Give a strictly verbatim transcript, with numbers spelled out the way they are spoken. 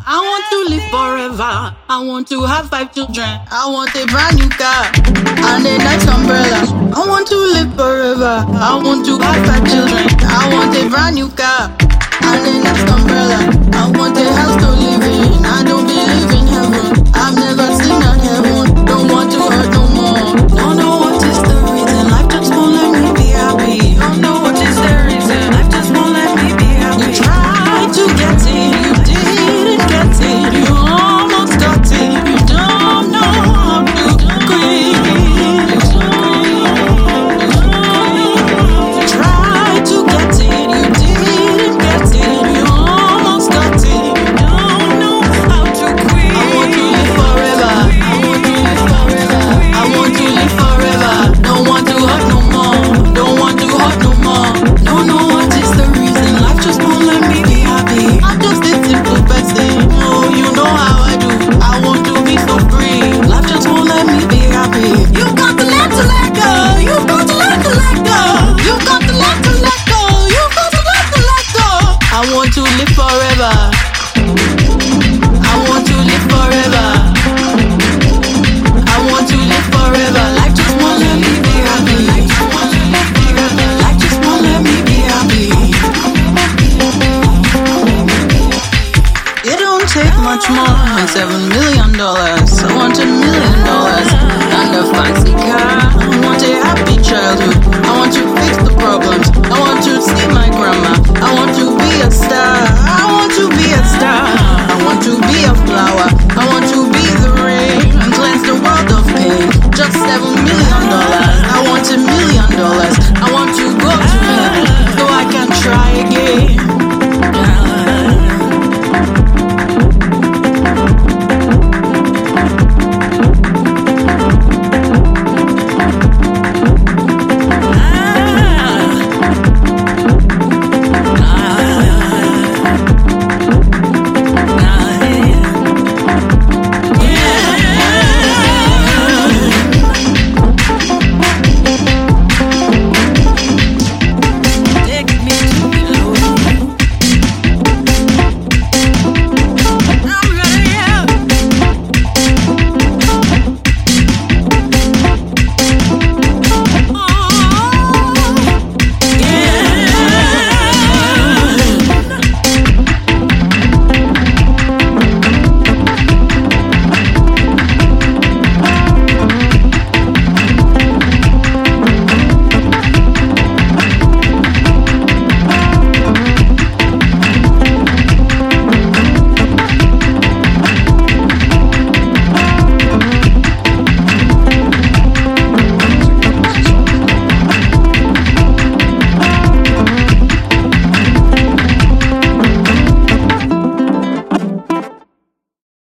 I want to live forever. I want to have five children. I want a brand new car and a nice umbrella. I want to live forever. I want to have five children. I want a brand new car and a nice umbrella. I want a house to live in. I don't believe in heaven. I've never seen a heaven. Don't want to hurt no more. Don't know what is the reason. Life just won't let me be happy. Don't know what is the reason. Life just won't let me be happy. You tried to get it, you didn't get it. You almost got it. You don't know how to quit. Tried to get it, you didn't get it. You almost got it. You don't know how to quit. I want to live forever. I want to live forever. I want to live forever. Don't want to hurt no more. Don't want to hurt no more. Don't know what is the reason. Life just won't let me be happy. I'm just a simple person. Oh, you know how I do. I want to be so free. Life just won't let me be happy. You've got to let to let go. You've got to let to let go. You've got to let to let go. You've got to let to let go. I want to live forever. I want to live forever. I want to live forever. Life just won't let me be happy. Life just won't let me be happy. Life just won't let me be happy. It don't take much more than seven million dollars. I want a million dollars and a fancy car. I want a happy childhood. I want to fix the problems. I want to see my grandma. I want to be a star. I want to be a star.